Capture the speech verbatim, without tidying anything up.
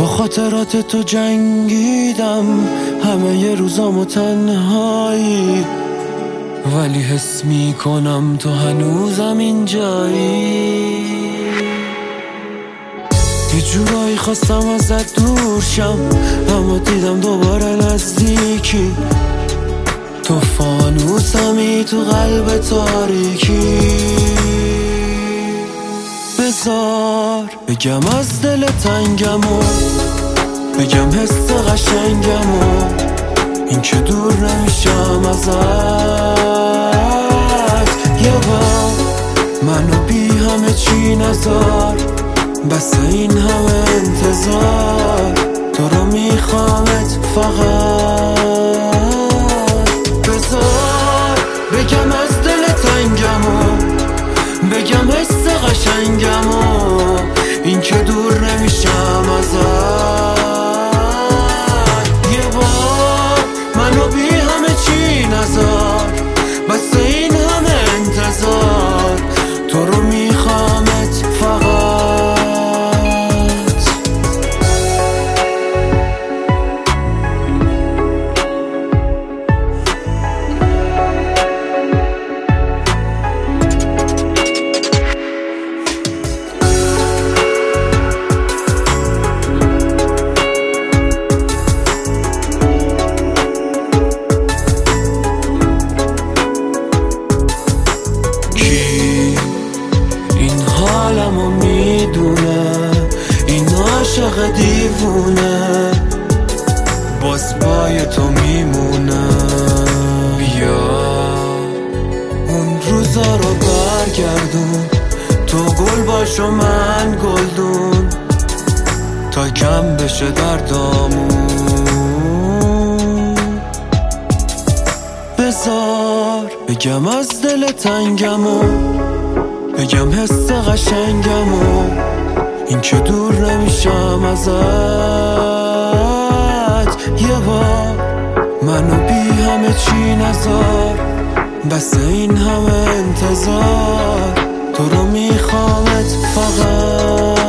با خاطرات تو جنگیدم همه ی روزامو تنهایی، ولی حس میکنم تو هنوزم اینجایی. یه جورایی خواستم ازت دور شم، اما دیدم دوباره نزدیکی. تو فانوسمی تو قلب تاریکی. بذار بگم از دل تنگمو، بگم حس قشنگمو، این که دور نمیشم ازت. یه بار منو بی همه چی نذار، بس این همه انتظار. تو رو میخوامت فقط. بذار بگم از دل تنگمو، بگم حس قشنگمو، این که دور نمیشم ازت. یه بار منو بی همه چی نذار، بس این همه انتظار. تو رو میخوامت فقط. حالمو میدونه این عاشق دیوونه، باز پای تو میمونه. بیا اون روزا رو برگردون، تو گل باش و من گلدون، تا کم بشه دردامون. بذار بگم از دل تنگمو، بگم حس قشنگمو، این که دور نمیشم ازت. یه بار منو بی همه چی نذار، بس این همه انتظار. تو رو میخوامت فقط.